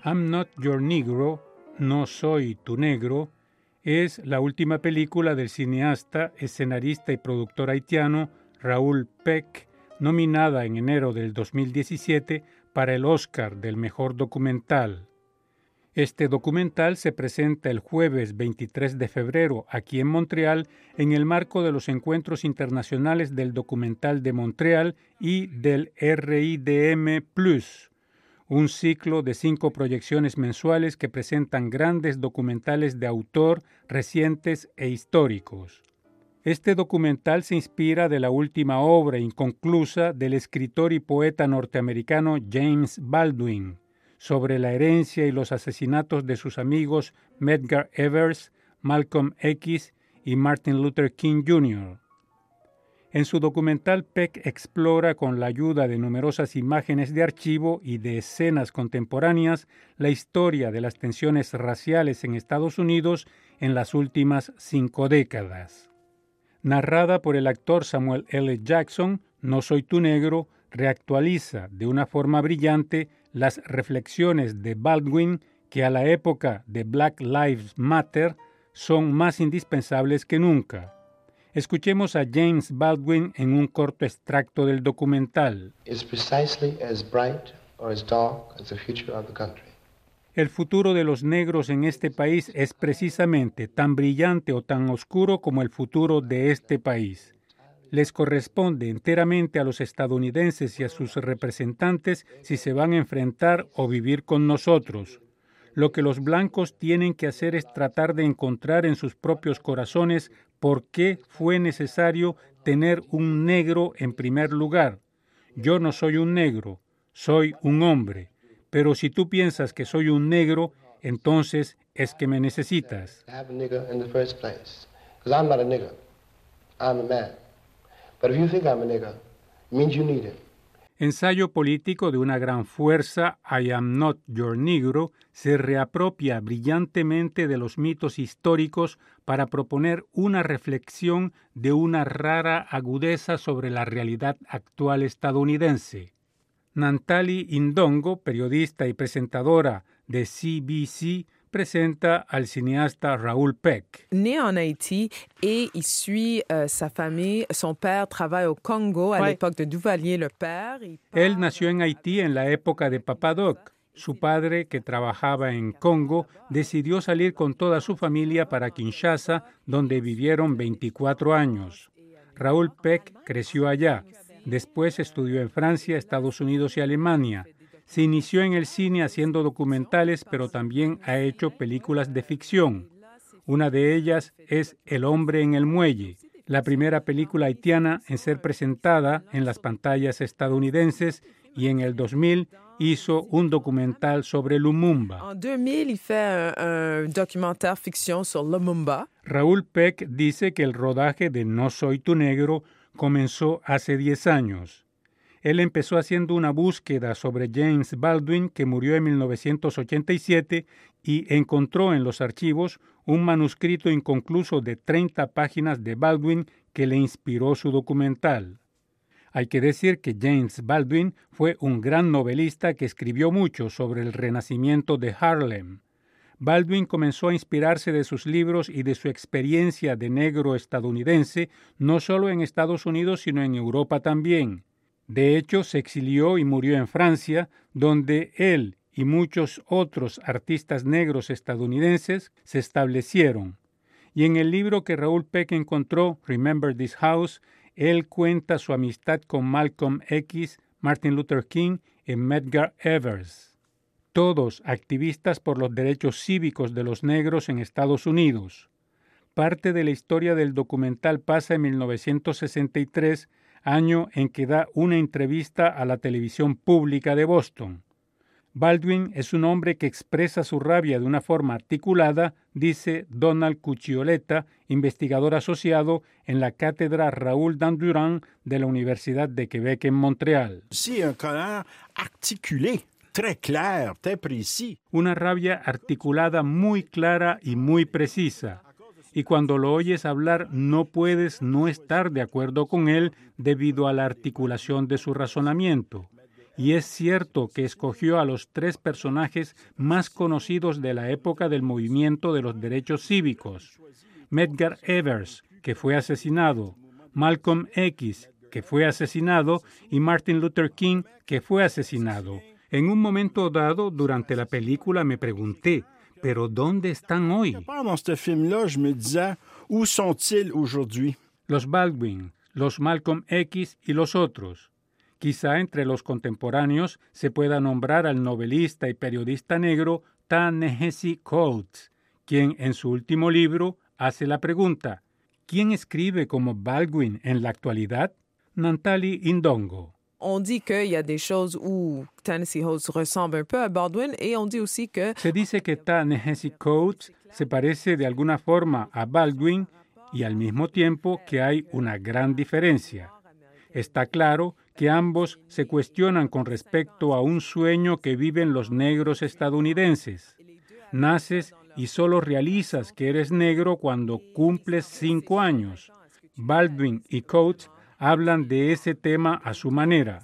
I'm Not Your Negro, No Soy Tu Negro, es la última película del cineasta, escenarista y productor haitiano Raúl Peck, nominada en enero del 2017 para el Oscar del Mejor Documental. Este documental se presenta el jueves 23 de febrero aquí en Montreal en el marco de los Encuentros Internacionales del Documental de Montreal y del RIDM+, un ciclo de 5 proyecciones mensuales que presentan grandes documentales de autor recientes e históricos. Este documental se inspira de la última obra inconclusa del escritor y poeta norteamericano James Baldwin, sobre la herencia y los asesinatos de sus amigos Medgar Evers, Malcolm X y Martin Luther King Jr. En su documental, Peck explora con la ayuda de numerosas imágenes de archivo y de escenas contemporáneas la historia de las tensiones raciales en Estados Unidos en las últimas 5 décadas. Narrada por el actor Samuel L. Jackson, No Soy Tu Negro reactualiza de una forma brillante las reflexiones de Baldwin que a la época de Black Lives Matter son más indispensables que nunca. Escuchemos a James Baldwin en un corto extracto del documental. El futuro de los negros en este país es precisamente tan brillante o tan oscuro como el futuro de este país. Les corresponde enteramente a los estadounidenses y a sus representantes si se van a enfrentar o vivir con nosotros. Lo que los blancos tienen que hacer es tratar de encontrar en sus propios corazones por qué fue necesario tener un negro en primer lugar. Yo no soy un negro, soy un hombre. Pero si tú piensas que soy un negro, entonces es que me necesitas. Ensayo político de una gran fuerza, I Am Not Your Negro, se reapropia brillantemente de los mitos históricos para proponer una reflexión de una rara agudeza sobre la realidad actual estadounidense. Nantali Indongo, periodista y presentadora de CBC, presenta al cineasta Raúl Peck. Né en Haïti et il suit sa famille. Son père travaille au Congo à l'époque de Duvalier le père. Él nació en Haití en la época de Papa Doc. Su padre, que trabajaba en Congo, decidió salir con toda su familia para Kinshasa, donde vivieron 24 años. Raúl Peck creció allá. Después estudió en Francia, Estados Unidos y Alemania. Se inició en el cine haciendo documentales, pero también ha hecho películas de ficción. Una de ellas es El hombre en el muelle, la primera película haitiana en ser presentada en las pantallas estadounidenses, y en el 2000 hizo un documental sobre Lumumba. En 2000, il fait un documentaire fiction sur Lumumba. Raúl Peck dice que el rodaje de No Soy Tu Negro comenzó hace 10 años. Él empezó haciendo una búsqueda sobre James Baldwin, que murió en 1987, y encontró en los archivos un manuscrito inconcluso de 30 páginas de Baldwin que le inspiró su documental. Hay que decir que James Baldwin fue un gran novelista que escribió mucho sobre el renacimiento de Harlem. Baldwin comenzó a inspirarse de sus libros y de su experiencia de negro estadounidense, no solo en Estados Unidos, sino en Europa también. De hecho, se exilió y murió en Francia, donde él y muchos otros artistas negros estadounidenses se establecieron. Y en el libro que Raúl Peck encontró, Remember This House, él cuenta su amistad con Malcolm X, Martin Luther King y Medgar Evers, todos activistas por los derechos cívicos de los negros en Estados Unidos. Parte de la historia del documental pasa en 1963, año en que da una entrevista a la televisión pública de Boston. Baldwin es un hombre que expresa su rabia de una forma articulada, dice Donald Cuccioletta, investigador asociado en la cátedra Raoul Dandurand de la Universidad de Quebec en Montreal. Sí, un colère articulé, très clair, très précis. Una rabia articulada muy clara y muy precisa. Y cuando lo oyes hablar no puedes no estar de acuerdo con él debido a la articulación de su razonamiento. y es cierto que escogió a los 3 personajes más conocidos de la época del movimiento de los derechos cívicos. Medgar Evers, que fue asesinado, Malcolm X, que fue asesinado, y Martin Luther King, que fue asesinado. En un momento dado, durante la película, me pregunté, ¿pero dónde están hoy? Dans ce film-là, je me disais, où sont-ils aujourd'hui? Los Baldwin, los Malcolm X y los otros. Quizá entre los contemporáneos se pueda nombrar al novelista y periodista negro Ta-Nehisi Coates, quien en su último libro hace la pregunta, ¿quién escribe como Baldwin en la actualidad? Nantali Indongo. On dit qu'il y a des choses où Ta-Nehisi Coates ressemble un peu à Baldwin et on dit aussi que... Se dice que Ta-Nehisi Coates se parece de alguna forma a Baldwin y al mismo tiempo que hay una gran diferencia. Está claro que ambos se cuestionan con respecto a un sueño que viven los negros estadounidenses. Naces y solo realizas que eres negro cuando cumples 5 años. Baldwin y Coates hablan de ese tema a su manera.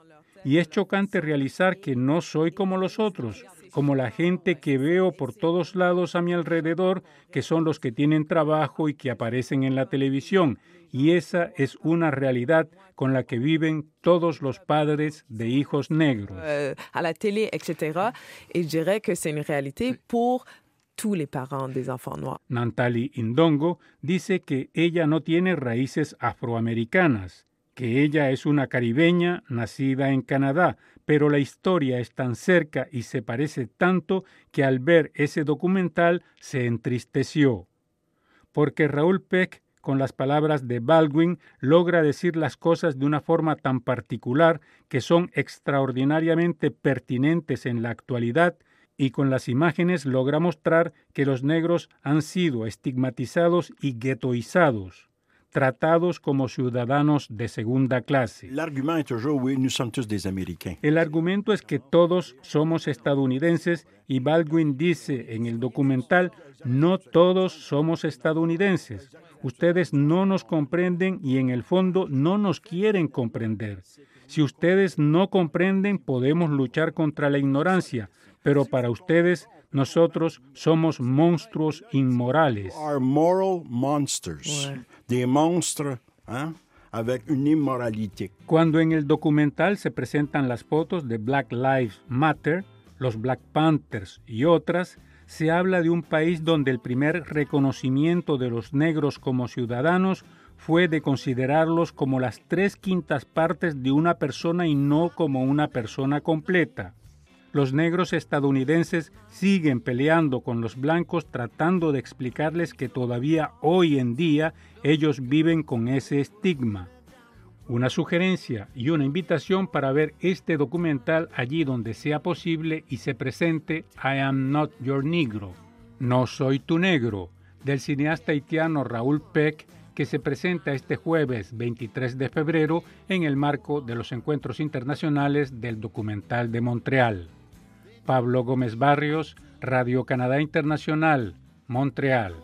Y es chocante realizar que no soy como los otros, como la gente que veo por todos lados a mi alrededor, que son los que tienen trabajo y que aparecen en la televisión. Y esa es una realidad con la que viven todos los padres de hijos negros. À la télé, etc. Et je dirais que c'est une réalité pour tous les parents des enfants noirs. Nantali Indongo dice que ella no tiene raíces afroamericanas, que ella es una caribeña nacida en Canadá, pero la historia es tan cerca y se parece tanto que al ver ese documental se entristeció. Porque Raúl Peck, con las palabras de Baldwin, logra decir las cosas de una forma tan particular que son extraordinariamente pertinentes en la actualidad, y con las imágenes logra mostrar que los negros han sido estigmatizados y guetoizados, tratados como ciudadanos de segunda clase. L'argument est toujours, oui, nous sommes tous des Américains. El argumento es que todos somos estadounidenses y Baldwin dice en el documental, no todos somos estadounidenses. Ustedes no nos comprenden y en el fondo no nos quieren comprender. Si ustedes no comprenden, podemos luchar contra la ignorancia, pero para ustedes, nosotros somos monstruos inmorales. Are moral monsters. Ouais. Des monstres, hein, avec une immoralité. Cuando en el documental se presentan las fotos de Black Lives Matter, los Black Panthers y otras, se habla de un país donde el primer reconocimiento de los negros como ciudadanos fue de considerarlos como las 3/5 partes de una persona y no como una persona completa. Los negros estadounidenses siguen peleando con los blancos tratando de explicarles que todavía hoy en día ellos viven con ese estigma. Una sugerencia y una invitación para ver este documental allí donde sea posible y se presente I Am Not Your Negro, No Soy Tu Negro, del cineasta haitiano Raúl Peck, que se presenta este jueves 23 de febrero en el marco de los Encuentros Internacionales del Documental de Montreal. Pablo Gómez Barrios, Radio Canadá Internacional, Montreal.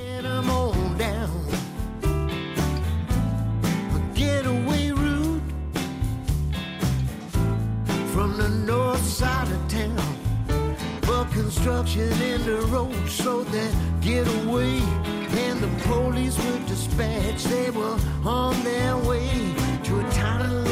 Construction in the road so that get away, and the police were dispatched. They were on their way to a town